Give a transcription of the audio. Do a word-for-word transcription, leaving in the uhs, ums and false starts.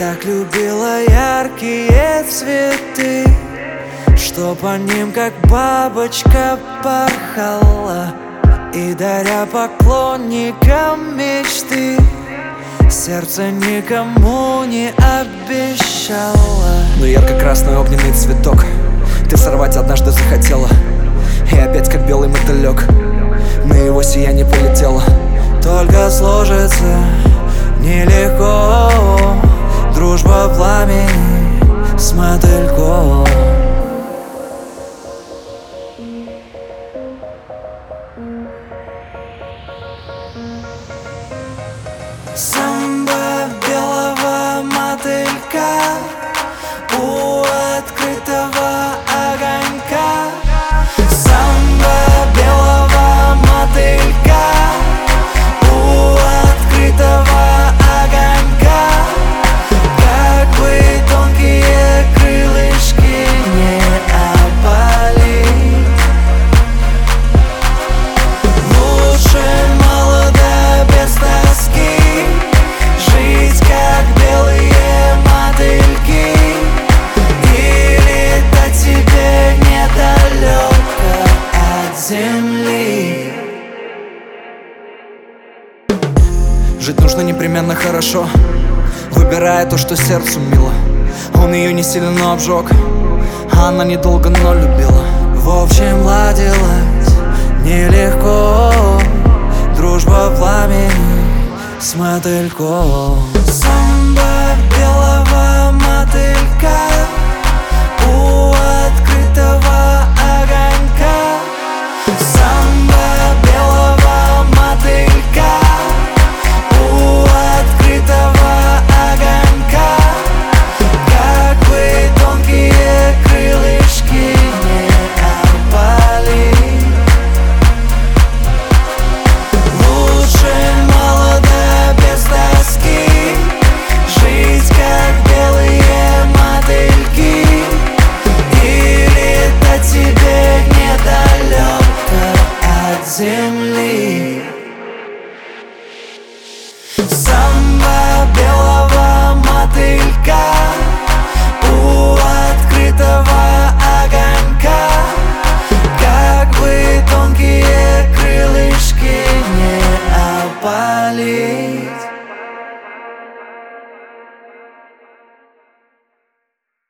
так любила яркие цветы, что по ним как бабочка порхала, и даря поклонникам мечты, сердце никому не обещала. Но ярко-красный огненный цветок ты сорвать однажды захотела, и опять как белый мотылек на его сияние полетела. Только сложится нелегко дружба пламени с мотыльком. Самба белого мотылька у открытого огонька. Самба белого мотылька у открытого огонька. Как бы тонкие крылышки не опалить, лучше молодо без тоски жить, как белые мотыльки, и летать тебе недалеко от земли. Жить нужно непременно хорошо, выбирая то, что сердцу мило. Он ее не сильно, но обжег, а она недолго, но любила. В общем, ладилась нелегко дружба пламени с мотыльком. Самба белого мотылька у открытого огонька. Самба белого мотылька у открытого огонька. Как бы тонкие крылышки не опалить, лучше молодо без тоски жить, как белые мотыльки, и летать тебе недалеко от земли. Самба белого мотылька у открытого огонька. Как бы тонкие крылышки не опали.